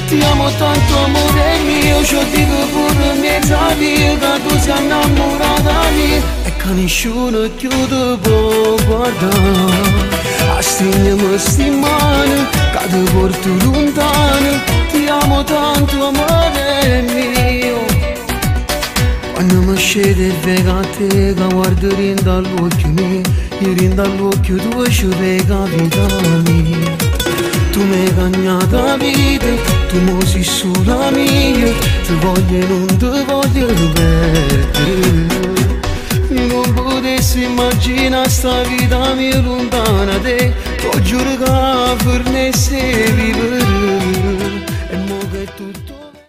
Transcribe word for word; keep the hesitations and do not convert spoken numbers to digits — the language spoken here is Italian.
Ti amo tanto amore mio, ci dico pure mezza via che tu sei innamorata mia e che nessuno più ti può guardare. A stringermi sti mani, che ti porto lontano. Ti amo tanto amore mio. Quando mi scende e vedo a te che guardo rinda all'occhio mio, io rinda all'occhio tuo ci vega vita mia. Tu mi hai cagnato la vita, tu mo sei sola mia, ti voglio e non ti voglio perdere. Non potessi immaginare sta vita mia lontana da te, ti giuro che per me sei